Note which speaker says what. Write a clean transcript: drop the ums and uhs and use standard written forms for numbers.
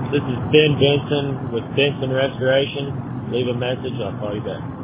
Speaker 1: This is Ben Benson with Benson Restoration. Leave a message. I'll call you back.